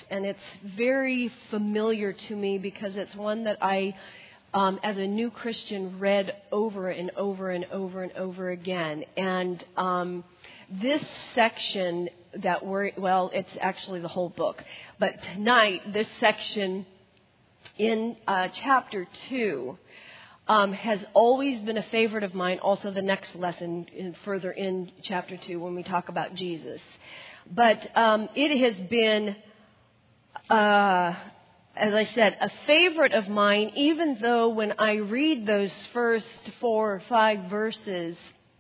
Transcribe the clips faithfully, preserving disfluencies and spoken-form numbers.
and it's very familiar to me because it's one that I, um, as a new Christian, read over and over and over and over again. And um, this section that we're, well, it's actually the whole book. But tonight, this section in uh, chapter two um, has always been a favorite of mine. Also, the next lesson in, further in chapter two when we talk about Jesus. But um, it has been, uh, as I said, a favorite of mine, even though when I read those first four or five verses,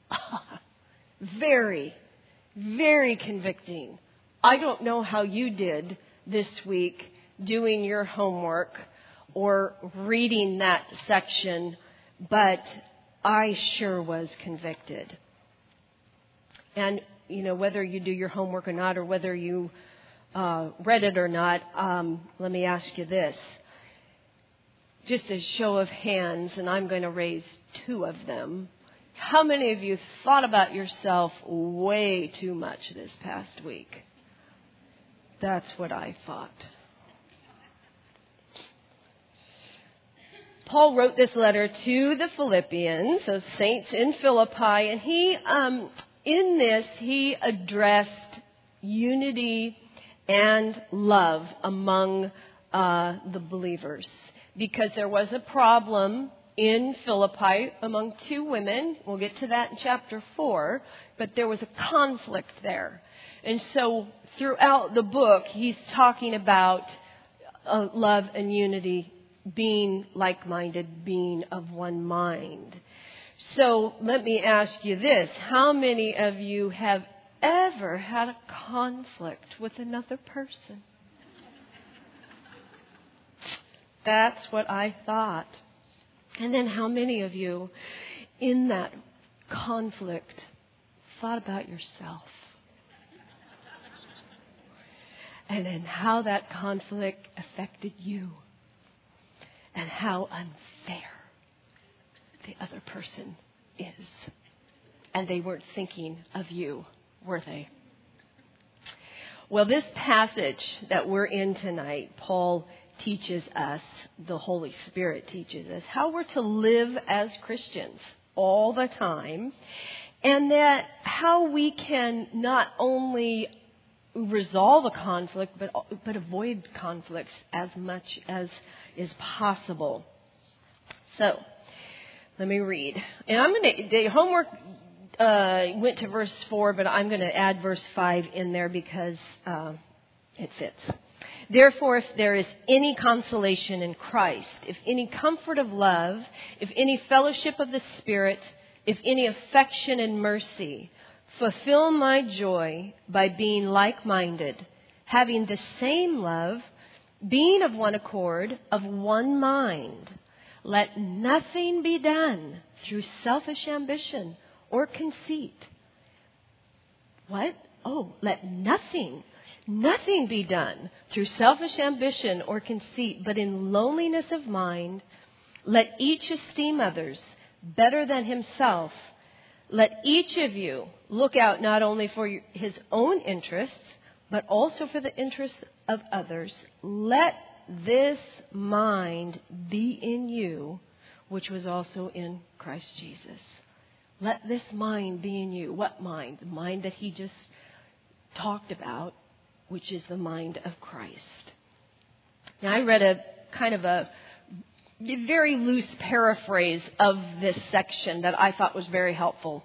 very, very convicting. I don't know how you did this week doing your homework or reading that section, but I sure was convicted. And, you know, whether you do your homework or not, or whether you uh, read it or not, um, let me ask you this. Just a show of hands, and I'm going to raise two of them. How many of you thought about yourself way too much this past week? That's what I thought. Paul wrote this letter to the Philippians, those saints in Philippi, and he, um, in this, he addressed unity and love among uh, the believers, because there was a problem in Philippi among two women. We'll get to that in chapter four, but there was a conflict there. And so throughout the book, he's talking about uh, love and unity, being like-minded, being of one mind. So let me ask you this. How many of you have ever had a conflict with another person? That's what I thought. And then how many of you in that conflict thought about yourself? And then how that conflict affected you? And how unfair the other person is. And they weren't thinking of you, were they? Well, this passage that we're in tonight, Paul teaches us, the Holy Spirit teaches us, how we're to live as Christians all the time. And that how we can not only resolve a conflict, but but avoid conflicts as much as is possible. So, let me read. And I'm going to, the homework uh, went to verse four, but I'm going to add verse five in there because uh, it fits. Therefore, if there is any consolation in Christ, if any comfort of love, if any fellowship of the Spirit, if any affection and mercy, fulfill my joy by being like-minded, having the same love, being of one accord, of one mind. Let nothing be done through selfish ambition or conceit. What? Oh, let nothing, nothing be done through selfish ambition or conceit, but in lowliness of mind, let each esteem others better than himself. Let each of you look out not only for his own interests, but also for the interests of others. Let this mind be in you, which was also in Christ Jesus. Let this mind be in you. What mind? The mind that he just talked about, which is the mind of Christ. Now, I read a kind of a very loose paraphrase of this section that I thought was very helpful.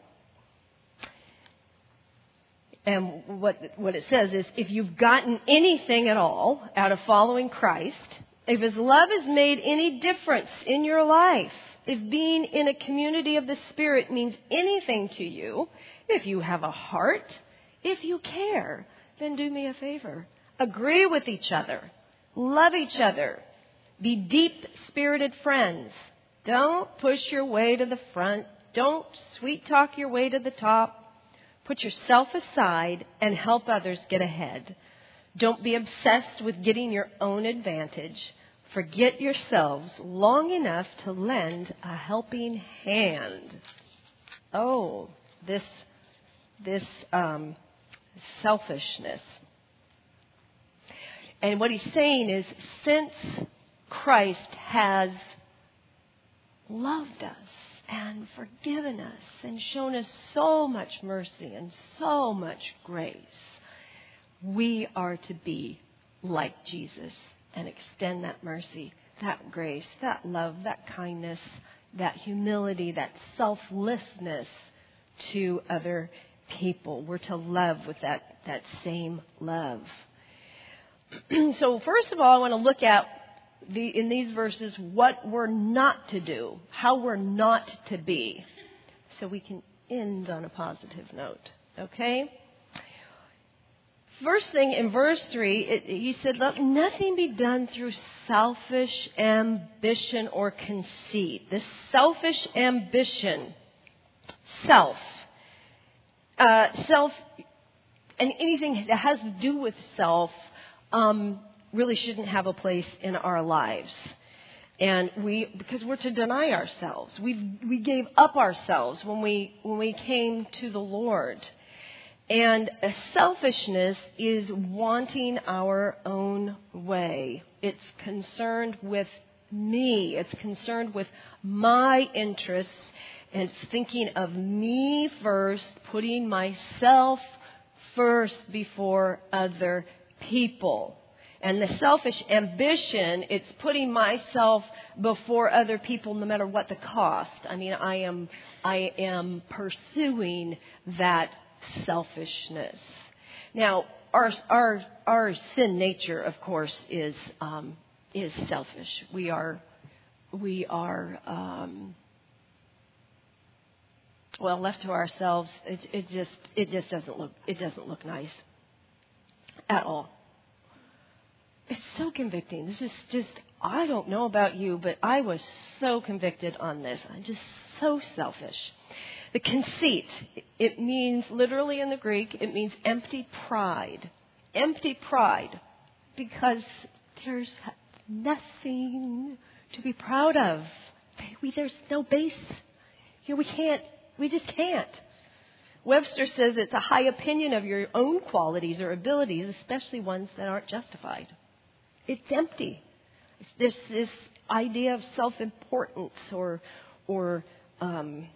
And what what it says is, if you've gotten anything at all out of following Christ, if his love has made any difference in your life, if being in a community of the Spirit means anything to you, if you have a heart, if you care, then do me a favor. Agree with each other. Love each other. Be deep-spirited friends. Don't push your way to the front. Don't sweet-talk your way to the top. Put yourself aside and help others get ahead. Don't be obsessed with getting your own advantage. Forget yourselves long enough to lend a helping hand. Oh, this, this um, selfishness. And what he's saying is, since Christ has loved us and forgiven us and shown us so much mercy and so much grace, we are to be like Jesus and extend that mercy, that grace, that love, that kindness, that humility, that selflessness to other people. We're to love with that, that same love. So first of all, I want to look at the, in these verses what we're not to do, how we're not to be, so we can end on a positive note. Okay? First thing in verse three, it, he said, let nothing be done through selfish ambition or conceit. This selfish ambition, self, uh, self, and anything that has to do with self, um, really shouldn't have a place in our lives. And we, because we're to deny ourselves. We we gave up ourselves when we when we came to the Lord. And selfishness is wanting our own way. It's concerned with me. It's concerned with my interests. And it's thinking of me first, putting myself first before other people. And the selfish ambition, it's putting myself before other people no matter what the cost. I mean, I am I am pursuing that selfishness. Now, our our our sin nature, of course, is um, is selfish. We are we are um, well left to ourselves. It, it just it just doesn't look it doesn't look nice at all. It's so convicting. This is just, I don't know about you, but I was so convicted on this. I'm just so selfish. The conceit, it means, literally in the Greek, it means empty pride. Empty pride. Because there's nothing to be proud of. We, there's no base. You know, we can't, we just can't. Webster says it's a high opinion of your own qualities or abilities, especially ones that aren't justified. It's empty. There's this idea of self-importance or, or um,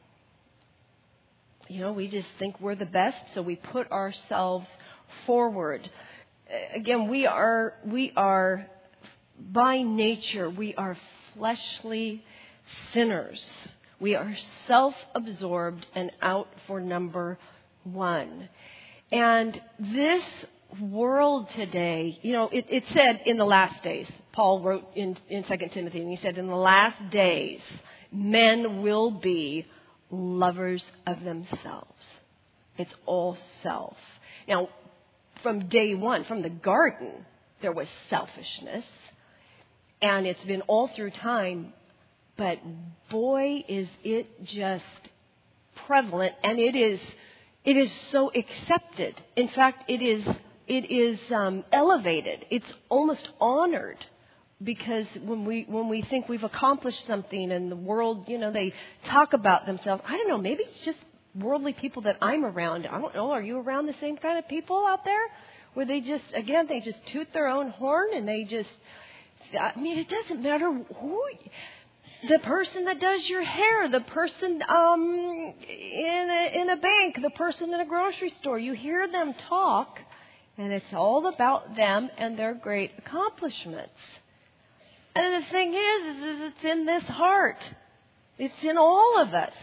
you know, we just think we're the best, so we put ourselves forward. Again, we are, we are, by nature, we are fleshly sinners. We are self-absorbed and out for number one. And this world today, you know, it, it said in the last days, Paul wrote in, in Second Timothy, and he said, in the last days, men will be lovers of themselves. It's all self. Now, from day one, from the garden, there was selfishness, and it's been all through time, but boy, is it just prevalent, and it is, it is so accepted. In fact, it is It is um, elevated. It's almost honored, because when we when we think we've accomplished something and the world, you know, they talk about themselves. I don't know. Maybe it's just worldly people that I'm around. I don't know. Are you around the same kind of people out there, where they just again they just toot their own horn and they just? I mean, it doesn't matter who. The person that does your hair, the person um, in a, in a bank, the person in a grocery store. You hear them talk. And it's all about them and their great accomplishments. And the thing is, is, is it's in this heart. It's in all of us.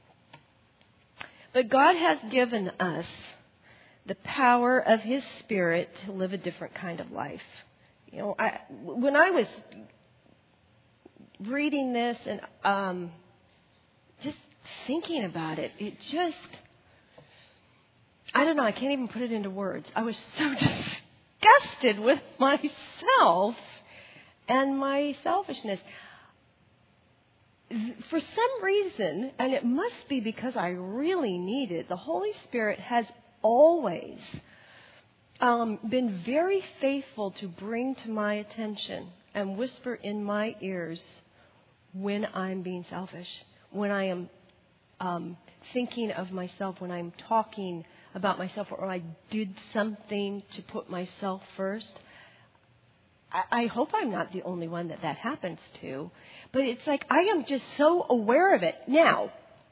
But God has given us the power of His Spirit to live a different kind of life. You know, I, when I was reading this and um, just thinking about it, it just... I don't know, I can't even put it into words. I was so disgusted with myself and my selfishness. For some reason, and it must be because I really need it, the Holy Spirit has always um, been very faithful to bring to my attention and whisper in my ears when I'm being selfish, when I am um, thinking of myself, when I'm talking about myself, or I did something to put myself first. I, I hope I'm not the only one that that happens to. But it's like I am just so aware of it. Now,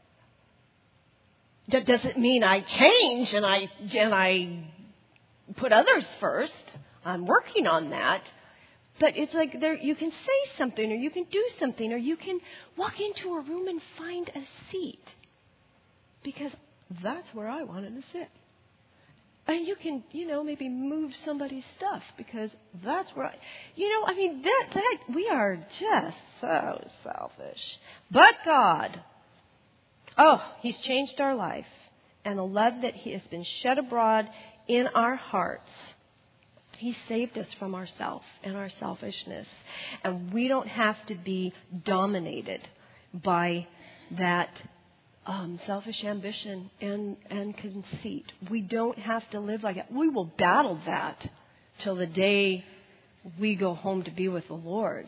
that doesn't mean I change and I and I put others first. I'm working on that. But it's like there you can say something or you can do something or you can walk into a room and find a seat. Because that's where I wanted to sit. And you can, you know, maybe move somebody's stuff because that's where I, you know, I mean, that, that, we are just so selfish. But God, oh, He's changed our life. And the love that He has been shed abroad in our hearts, He saved us from ourself and our selfishness. And we don't have to be dominated by that Um, selfish ambition and, and conceit. We don't have to live like that. We will battle that till the day we go home to be with the Lord.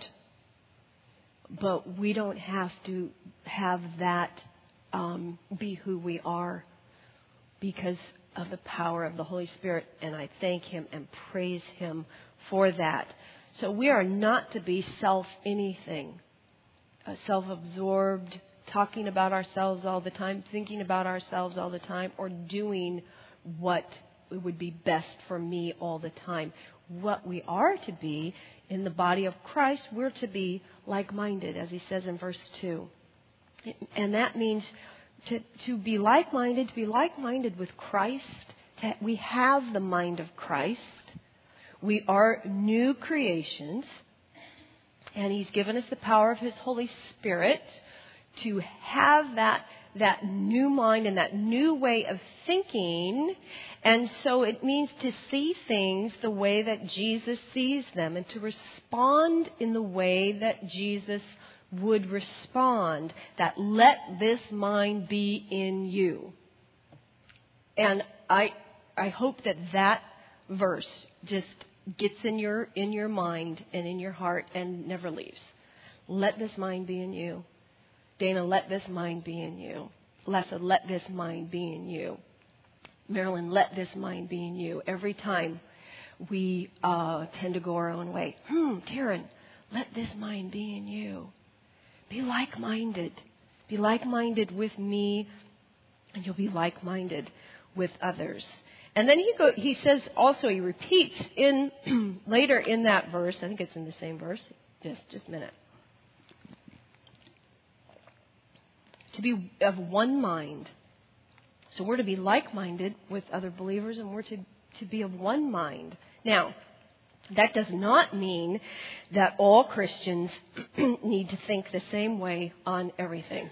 But we don't have to have that um, be who we are because of the power of the Holy Spirit. And I thank Him and praise Him for that. So we are not to be self-anything, uh, self-absorbed, talking about ourselves all the time, thinking about ourselves all the time, or doing what would be best for me all the time. What we are to be in the body of Christ, we're to be like-minded, as he says in verse two. And that means to, to be like-minded, to be like-minded with Christ. To, we have the mind of Christ. We are new creations. And He's given us the power of His Holy Spirit to have that that new mind and that new way of thinking. And so it means to see things the way that Jesus sees them and to respond in the way that Jesus would respond. That let this mind be in you. And I I hope that that verse just gets in your in your mind and in your heart and never leaves. Let this mind be in you. Dana, let this mind be in you. Lessa, let this mind be in you. Marilyn, let this mind be in you. Every time we uh, tend to go our own way. Hmm, Karen, let this mind be in you. Be like-minded. Be like-minded with me, and you'll be like-minded with others. And then he go, he says also, he repeats in later in that verse, I think it's in the same verse, just, just a minute. To be of one mind. So we're to be like-minded with other believers, and we're to, to be of one mind. Now, that does not mean that all Christians need to think the same way on everything,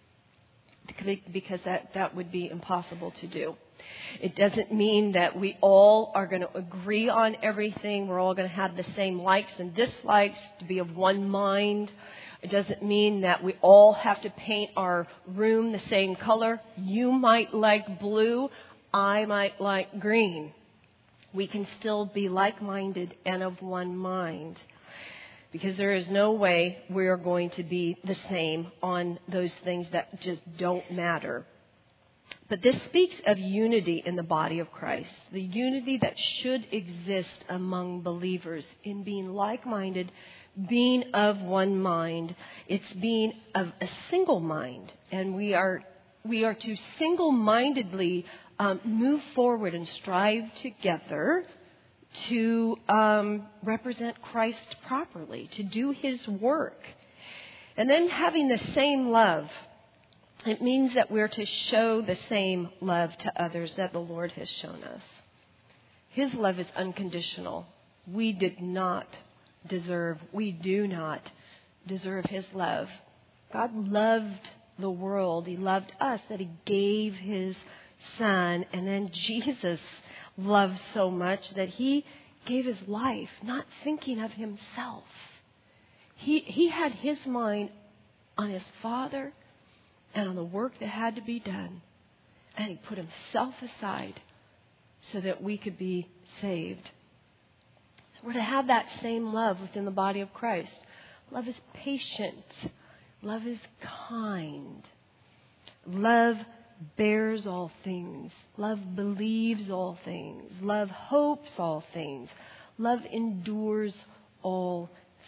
because that, that would be impossible to do. It doesn't mean that we all are going to agree on everything. We're all going to have the same likes and dislikes, to be of one mind. It doesn't mean that we all have to paint our room the same color. You might like blue. I might like green. We can still be like-minded and of one mind, because there is no way we are going to be the same on those things that just don't matter. But this speaks of unity in the body of Christ, the unity that should exist among believers in being like-minded, being of one mind. It's being of a single mind, and we are we are to single-mindedly um, move forward and strive together to um, represent Christ properly, to do His work. And then having the same love, it means that we're to show the same love to others that the Lord has shown us. His love is unconditional. We did not deserve, we do not deserve His love. God loved the world. He loved us, that He gave His Son. And then Jesus loved so much that He gave His life, not thinking of Himself. He, he had His mind on His Father and on the work that had to be done. And He put Himself aside so that we could be saved. So we're to have that same love within the body of Christ. Love is patient. Love is kind. Love bears all things. Love believes all things. Love hopes all things. Love endures all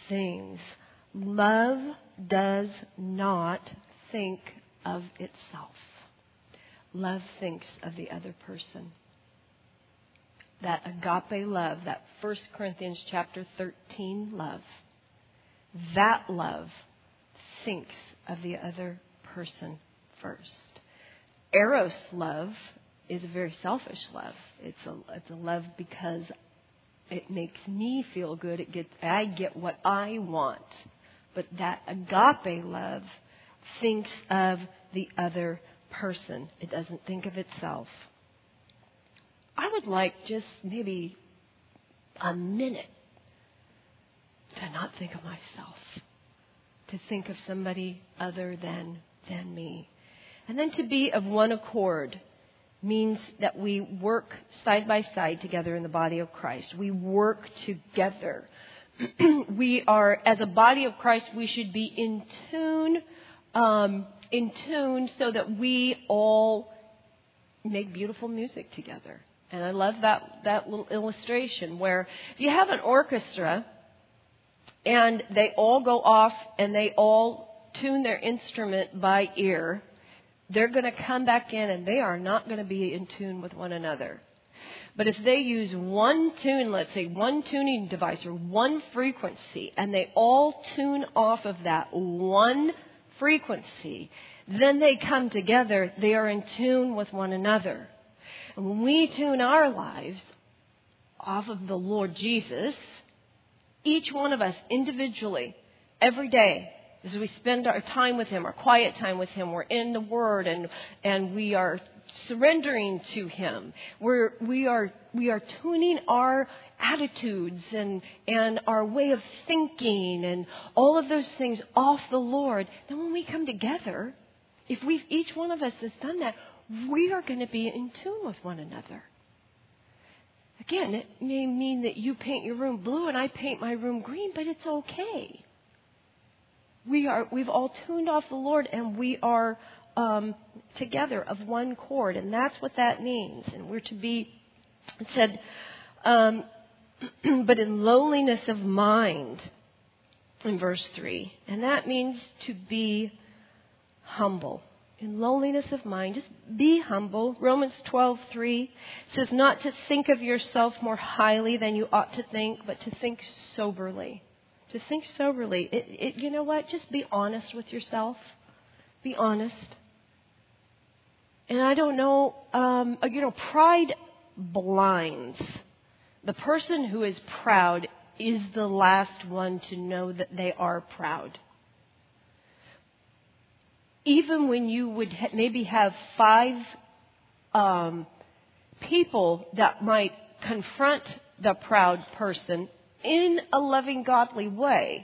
things. Love does not think of itself. Love thinks of the other person. That agape love, that First Corinthians chapter thirteen love, that love thinks of the other person first. Eros love is a very selfish love. It's a it's a love because it makes me feel good. It gets I get what I want. But that agape love thinks of the other person. It doesn't think of itself. I would like just maybe a minute to not think of myself, to think of somebody other than, than me. And then to be of one accord means that we work side by side together in the body of Christ. We work together. We are, as a body of Christ, we should be in tune, um, in tune so that we all make beautiful music together. And I love that, that little illustration where if you have an orchestra and they all go off and they all tune their instrument by ear, they're going to come back in and they are not going to be in tune with one another. But if they use one tune, let's say one tuning device or one frequency, and they all tune off of that one frequency, then they come together, they are in tune with one another. And when we tune our lives off of the Lord Jesus, each one of us individually, every day, as we spend our time with Him, our quiet time with Him, we're in the Word and and we are surrendering to Him. We're we are we are tuning our attitudes and and our way of thinking and all of those things off the Lord. Then when we come together, if we each one of us has done that, we are going to be in tune with one another. Again, it may mean that you paint your room blue and I paint my room green, but it's okay. We are, we've all tuned off the Lord and we are um, together of one chord. And that's what that means. And we're to be, it said, um, but in lowliness of mind, in verse three. And that means to be humble. In lowliness of mind, just be humble. Romans twelve three says not to think of yourself more highly than you ought to think, but to think soberly. To think soberly. It, it, you know what? Just be honest with yourself. Be honest. And I don't know, um, you know, pride blinds. The person who is proud is the last one to know that they are proud. Even when you would ha- maybe have five um, people that might confront the proud person in a loving, godly way,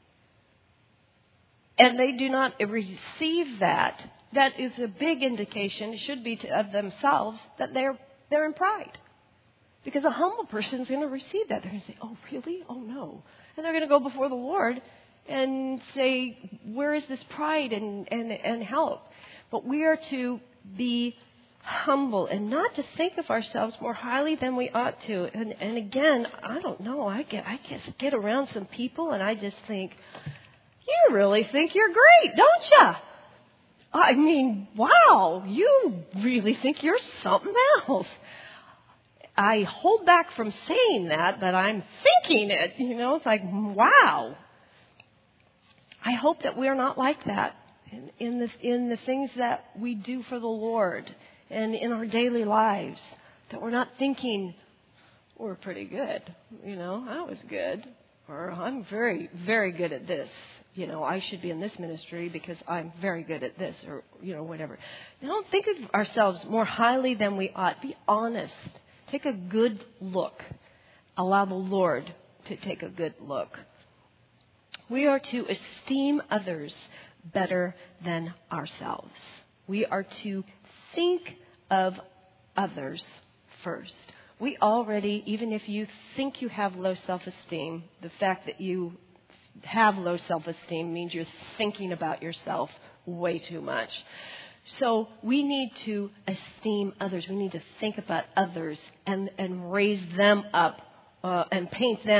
and they do not receive that, that is a big indication, it should be to of themselves, that they're they're in pride. Because a humble person is going to receive that. They're going to say, oh, really? Oh, no. And they're going to go before the Lord and say, where is this pride and, and, and help? But we are to be humble and not to think of ourselves more highly than we ought to. And, and again, I don't know. I get, I just get around some people and I just think, you really think you're great, don't you? I mean, wow, you really think you're something else. I hold back from saying that, but I'm thinking it. You know, it's like, wow. I hope that we are not like that in, in, the, in the things that we do for the Lord and in our daily lives, that we're not thinking, we're pretty good. You know, I was good. Or I'm very, very good at this. You know, I should be in this ministry because I'm very good at this or, you know, whatever. Don't think of ourselves more highly than we ought. Be honest. Take a good look. Allow the Lord to take a good look. We are to esteem others better than ourselves. We are to think of others first. We already, even if you think you have low self-esteem, the fact that you have low self-esteem means you're thinking about yourself way too much. So we need to esteem others. We need to think about others and, and raise them up uh, and paint them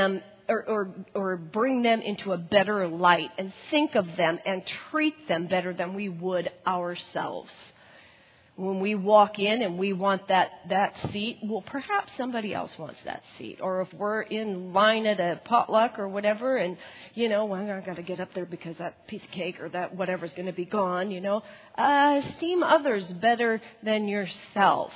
or, or, or bring them into a better light and think of them and treat them better than we would ourselves. When we walk in and we want that, that seat, well, perhaps somebody else wants that seat. Or if we're in line at a potluck or whatever, and, you know, well, I've got to get up there because that piece of cake or that whatever's going to be gone, you know. Uh, esteem others better than yourself.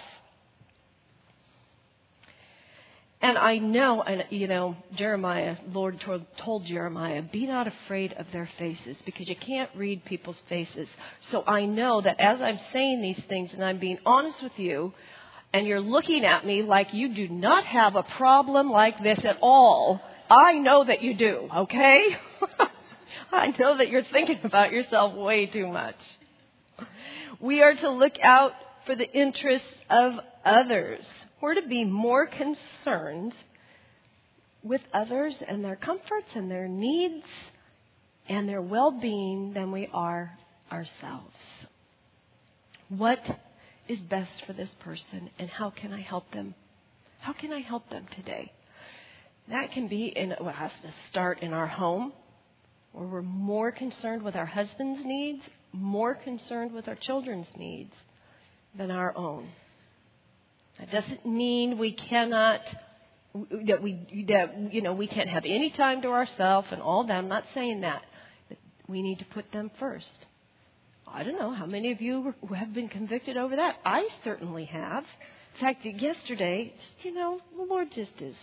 And I know, and you know, Jeremiah, Lord told, told Jeremiah, be not afraid of their faces, because you can't read people's faces. So I know that as I'm saying these things and I'm being honest with you, and you're looking at me like you do not have a problem like this at all, I know that you do, okay? I know that you're thinking about yourself way too much. We are to look out for the interests of others. We're to be more concerned with others and their comforts and their needs and their well-being than we are ourselves. What is best for this person, and how can I help them? How can I help them today? That can be in, well, it has to start in our home, where we're more concerned with our husband's needs, more concerned with our children's needs than our own. That doesn't mean we cannot, that we, that, you know, we can't have any time to ourselves and all that. I'm not saying that. But we need to put them first. I don't know how many of you have been convicted over that. I certainly have. In fact, yesterday, you know, the Lord just is,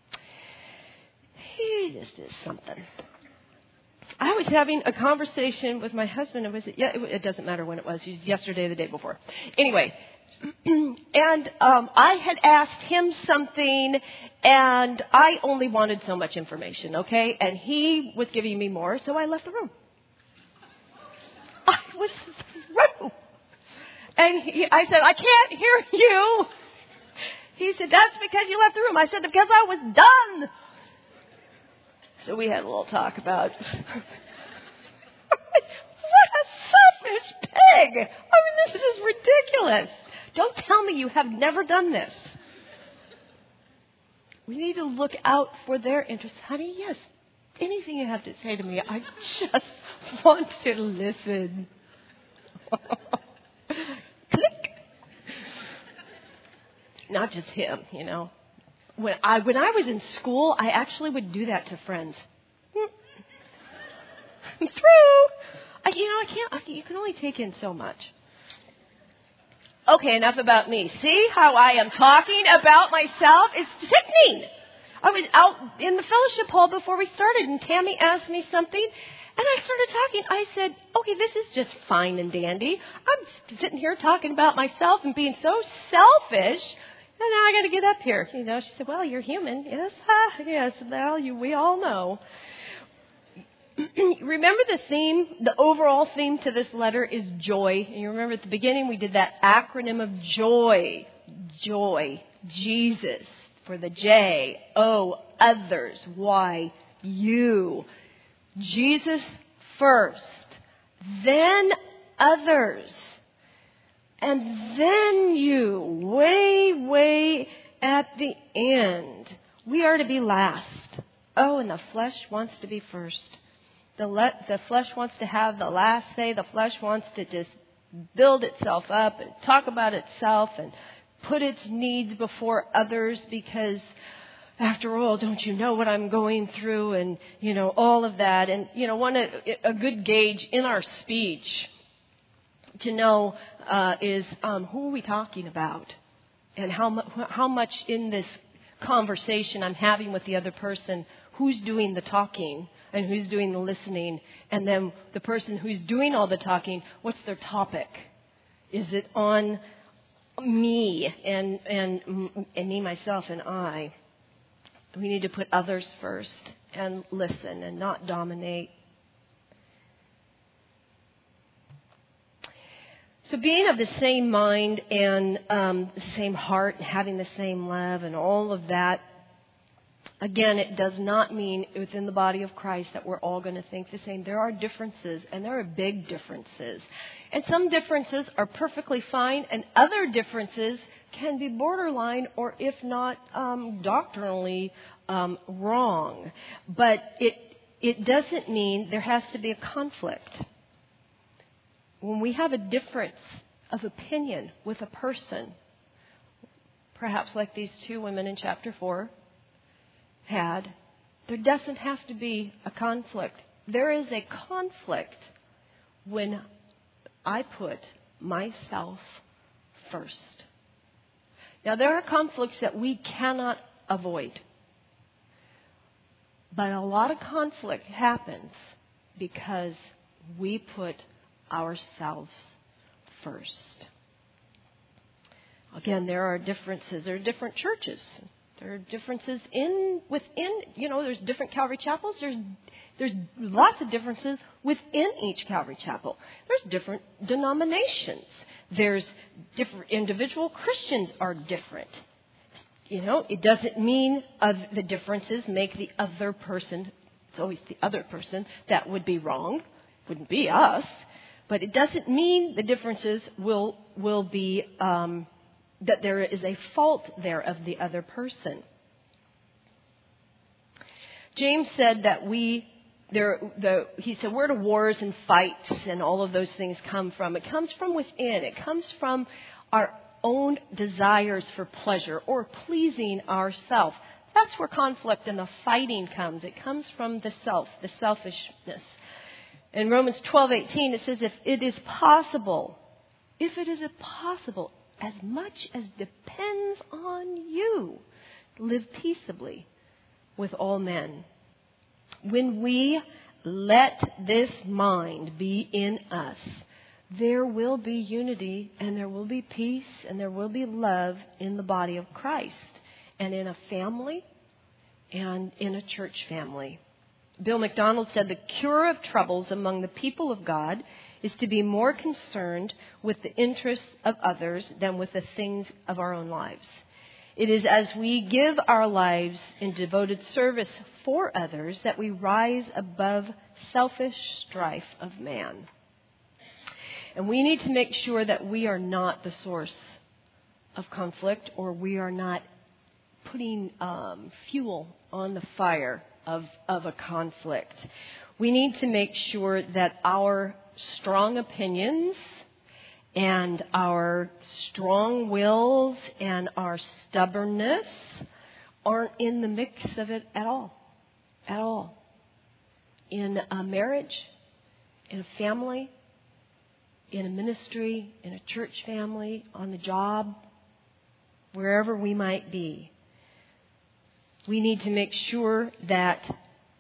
He just is something. I was having a conversation with my husband. It was, yeah, it, it doesn't matter when it was. It was yesterday or the day before. Anyway. And um, I had asked him something, and I only wanted so much information, okay? And he was giving me more, so I left the room. I was through. And he, I said, I can't hear you. He said, that's because you left the room. I said, because I was done. So we had a little talk about what a selfish pig. I mean, this is just ridiculous. Don't tell me you have never done this. We need to look out for their interests. Honey, yes, anything you have to say to me, I just want to listen. Click. Not just him, you know. When I when I was in school, I actually would do that to friends. I'm through. I, you know, I can't. I, you can only take in so much. Okay, enough about me. See how I am talking about myself? It's sickening. I was out in the fellowship hall before we started, and Tammy asked me something, and I started talking. I said, okay, this is just fine and dandy. I'm sitting here talking about myself and being so selfish, and now I got to get up here. You know, she said, well, you're human. Yes, ah, yes, well, you, we all know. Remember the theme, the overall theme to this letter is joy. And you remember at the beginning we did that acronym of joy. Joy. Jesus for the J. O. Others. Y. You. Jesus first. Then others. And then you. Way, way at the end. We are to be last. Oh, and the flesh wants to be first. The, le- the flesh wants to have the last say. The flesh wants to just build itself up and talk about itself and put its needs before others because, after all, don't you know what I'm going through, and, you know, all of that. And, you know, one a, a good gauge in our speech to know uh, is um, who are we talking about, and how, mu- how much in this conversation I'm having with the other person, who's doing the talking and who's doing the listening, and then the person who's doing all the talking, what's their topic? Is it on me and and and me, myself, and I? We need to put others first and listen and not dominate. So being of the same mind and um, the same heart, and having the same love and all of that, again, it does not mean within the body of Christ that we're all going to think the same. There are differences, and there are big differences. And some differences are perfectly fine, and other differences can be borderline or if not um, doctrinally um, wrong. But it it doesn't mean there has to be a conflict. When we have a difference of opinion with a person, perhaps like these two women in chapter four had, there doesn't have to be a conflict. There is a conflict when I put myself first. Now, there are conflicts that we cannot avoid. But a lot of conflict happens because we put ourselves first. Again, there are differences. There are different churches. There are differences in within, you know, there's different Calvary chapels. There's there's lots of differences within each Calvary chapel. There's different denominations. There's different individual Christians are different. You know, it doesn't mean uh, the differences make the other person, it's always the other person that would be wrong. Wouldn't be us. But it doesn't mean the differences will will be um, that there is a fault there of the other person. James said that we, there, the, he said, where do wars and fights and all of those things come from? It comes from within. It comes from our own desires for pleasure or pleasing ourselves. That's where conflict and the fighting comes. It comes from the self, the selfishness. In Romans twelve eighteen, it says, if it is possible, if it is possible, as much as depends on you, live peaceably with all men. When we let this mind be in us, there will be unity and there will be peace and there will be love in the body of Christ and in a family and in a church family. Bill MacDonald said the cure of troubles among the people of God is to be more concerned with the interests of others than with the things of our own lives. It is as we give our lives in devoted service for others that we rise above selfish strife of man. And we need to make sure that we are not the source of conflict, or we are not putting um, fuel on the fire of, of a conflict. We need to make sure that our strong opinions and our strong wills and our stubbornness aren't in the mix of it at all. At all. In a marriage, in a family, in a ministry, in a church family, on the job, wherever we might be. We need to make sure that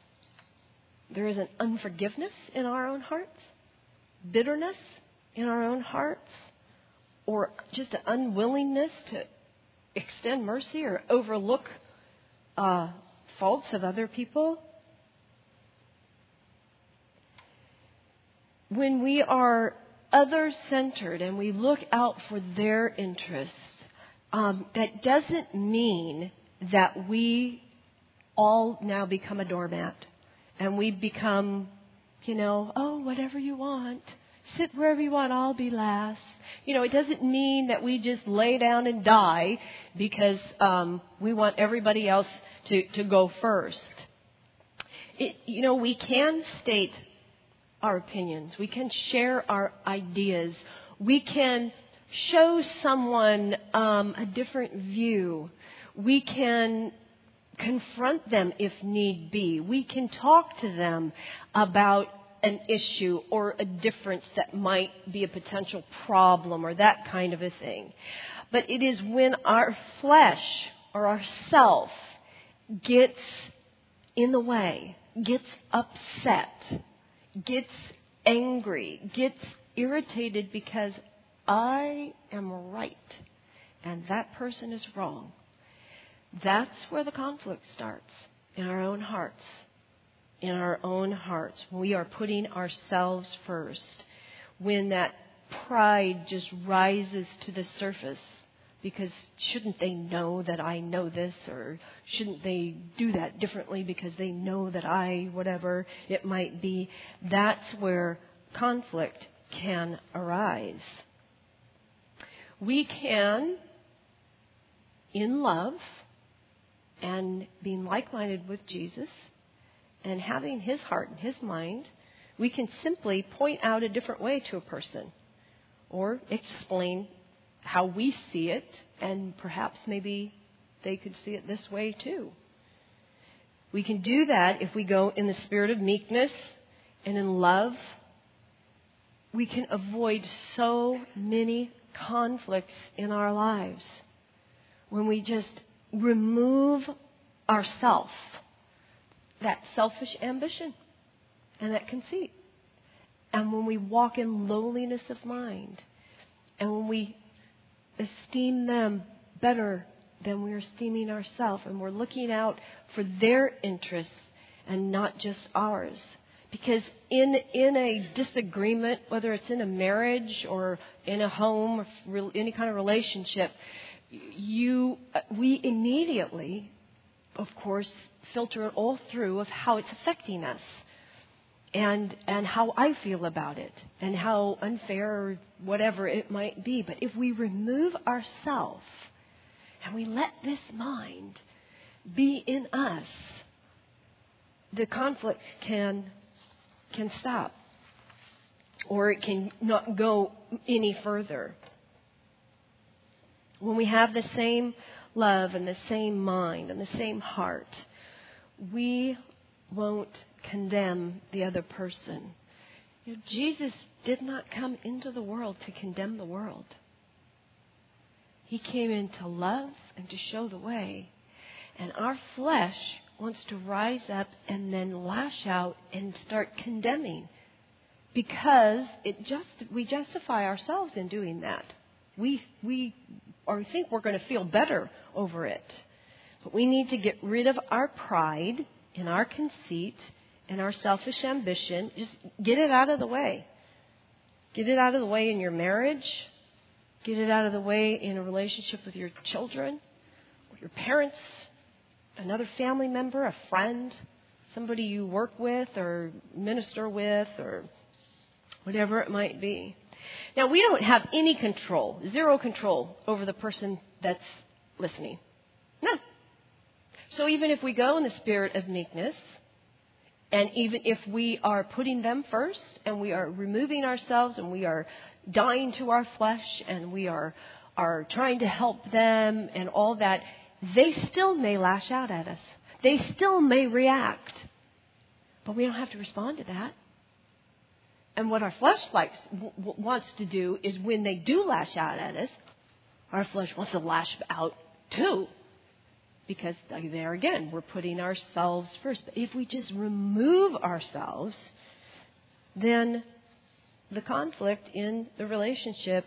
there isn't unforgiveness in our own hearts, bitterness in our own hearts, or just an unwillingness to extend mercy or overlook uh, faults of other people. When we are other-centered and we look out for their interests, um, that doesn't mean that we all now become a doormat and we become, you know, oh, whatever you want. Sit wherever you want, I'll be last. You know, it doesn't mean that we just lay down and die because um, we want everybody else to, to go first. It, you know, we can state our opinions. We can share our ideas. We can show someone um, a different view. We can confront them if need be. We can talk to them about an issue or a difference that might be a potential problem or that kind of a thing. But it is when our flesh or our self gets in the way, gets upset, gets angry, gets irritated because I am right and that person is wrong. That's where the conflict starts, in our own hearts. In our own hearts. We are putting ourselves first. When that pride just rises to the surface, because shouldn't they know that I know this, or shouldn't they do that differently because they know that I, whatever it might be, that's where conflict can arise. We can in love and being like-minded with Jesus and having his heart and his mind, we can simply point out a different way to a person or explain how we see it, and perhaps maybe they could see it this way too. We can do that if we go in the spirit of meekness and in love. We can avoid so many conflicts in our lives when we just remove ourself, that selfish ambition and that conceit. And when we walk in lowliness of mind, and when we esteem them better than we're esteeming ourselves, and we're looking out for their interests and not just ours. Because in in a disagreement, whether it's in a marriage or in a home or any kind of relationship, you we immediately, of course, filter it all through of how it's affecting us. And and how I feel about it, and how unfair or whatever it might be. But if we remove ourselves and we let this mind be in us, the conflict can can stop, or it can not go any further. When we have the same love and the same mind and the same heart, we won't condemn the other person. You know, Jesus did not come into the world to condemn the world. He came in to love and to show the way. And our flesh wants to rise up and then lash out and start condemning, because it just we justify ourselves in doing that. We we or think we're going to feel better over it. But we need to get rid of our pride and our conceit and our selfish ambition. Just get it out of the way. Get it out of the way in your marriage. Get it out of the way in a relationship with your children, or your parents, another family member, a friend, somebody you work with or minister with, or whatever it might be. Now, we don't have any control, zero control over the person that's listening. No. So even if we go in the spirit of meekness, and even if we are putting them first, and we are removing ourselves, and we are dying to our flesh, and we are are trying to help them and all that, they still may lash out at us. They still may react. But we don't have to respond to that. And what our flesh likes w- w- wants to do is, when they do lash out at us, our flesh wants to lash out too. Because there again, we're putting ourselves first. But if we just remove ourselves, then the conflict in the relationship,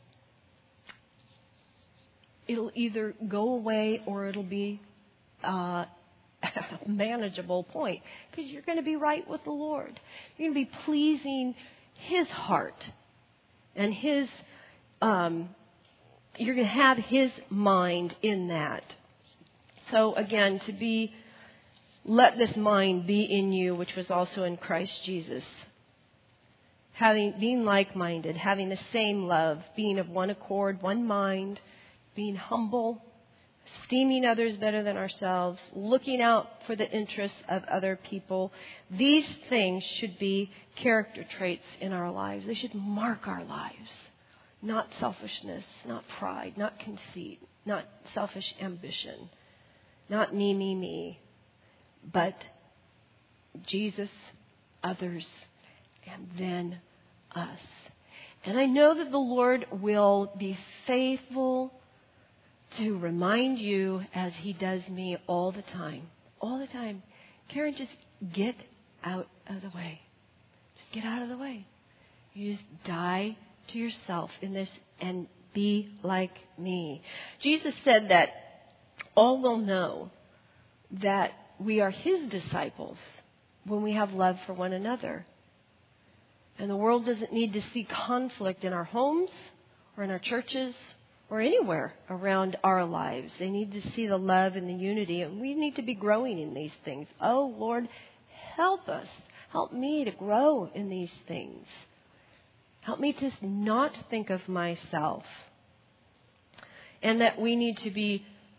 it'll either go away or it'll be uh, a manageable point. Because you're going to be right with the Lord. You're going to be pleasing His heart. And His, um, you're going to have His mind in that. So again, to be, let this mind be in you, which was also in Christ Jesus. Having, being like-minded, having the same love, being of one accord, one mind, being humble, esteeming others better than ourselves, looking out for the interests of other people. These things should be character traits in our lives. They should mark our lives. Not selfishness, not pride, not conceit, not selfish ambition. Not me, me, me, but Jesus, others, and then us. And I know that the Lord will be faithful to remind you, as He does me all the time. All the time. Karen, just get out of the way. Just get out of the way. You just die to yourself in this and be like me. Jesus said that all will know that we are His disciples when we have love for one another. And the world doesn't need to see conflict in our homes or in our churches or anywhere around our lives. They need to see the love and the unity. And we need to be growing in these things. Oh, Lord, help us. Help me to grow in these things. Help me to not think of myself. And that we need to be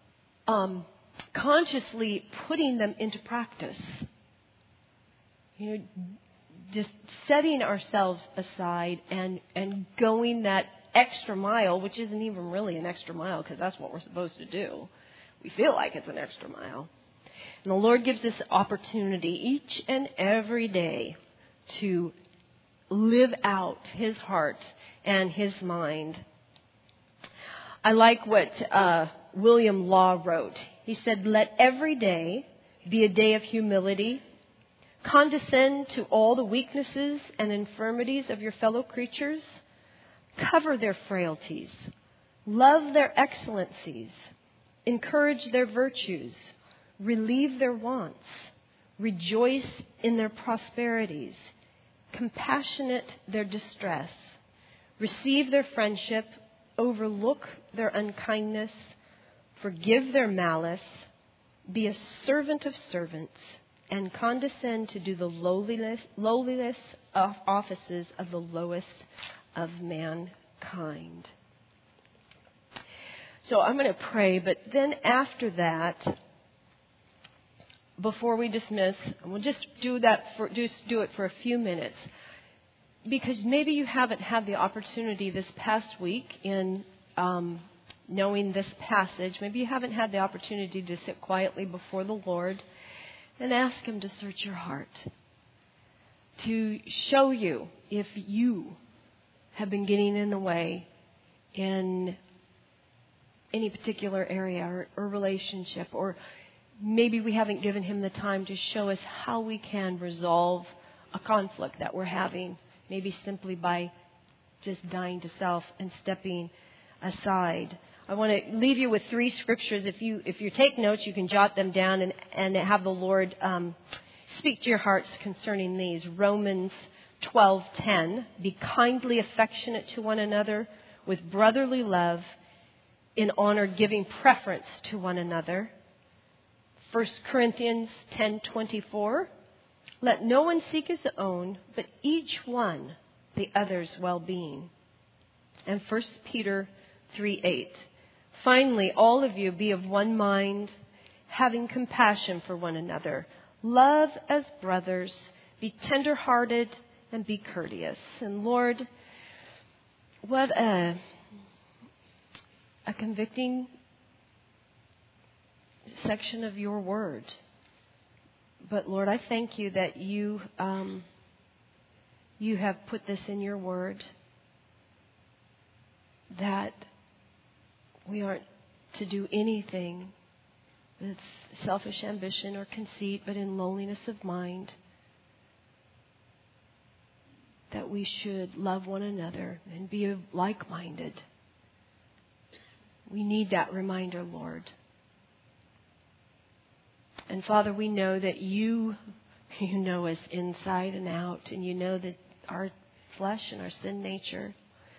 um, consciously putting them into practice. You know, just setting ourselves aside and, and going that extra mile, which isn't even really an extra mile because that's what we're supposed to do. We feel like it's an extra mile. And the Lord gives us opportunity each and every day to live out His heart and His mind. I like what uh, William Law wrote. He said, "Let every day be a day of humility. Condescend to all the weaknesses and infirmities of your fellow creatures. Cover their frailties. Love their excellencies. Encourage their virtues. Relieve their wants. Rejoice in their prosperities. Compassionate their distress. Receive their friendship. Overlook their unkindness. Forgive their malice. Be a servant of servants. And condescend to do the lowliness, lowliness of offices of the lowest of mankind." So I'm going to pray, but then after that, before we dismiss, we'll just do that for just do it for a few minutes, because maybe you haven't had the opportunity this past week in um, knowing this passage. Maybe you haven't had the opportunity to sit quietly before the Lord and ask Him to search your heart, to show you if you have been getting in the way in any particular area or, or relationship, or maybe we haven't given Him the time to show us how we can resolve a conflict that we're having, maybe simply by just dying to self and stepping aside. I want to leave you with three scriptures. If you if you take notes, you can jot them down and, and have the Lord um, speak to your hearts concerning these. Romans twelve ten. Be kindly affectionate to one another with brotherly love, in honor giving preference to one another. First Corinthians ten twenty-four. Let no one seek his own, but each one the other's well-being. And First Peter three eight. Finally, all of you be of one mind, having compassion for one another. Love as brothers. Be tender-hearted and be courteous. And Lord, what a, a convicting section of your word. But Lord, I thank you that you um, you have put this in your word, that we aren't to do anything with selfish ambition or conceit, but in lowliness of mind, that we should love one another and be like-minded. We need that reminder, Lord. And Father, we know that you, you know us inside and out, and you know that our flesh and our sin nature.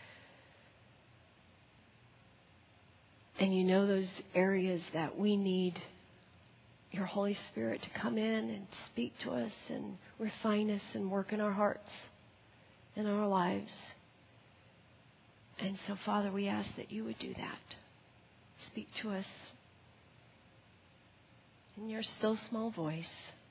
And you know those areas that we need your Holy Spirit to come in and speak to us and refine us and work in our hearts and our lives. And so, Father, we ask that you would do that. Speak to us in your still small voice.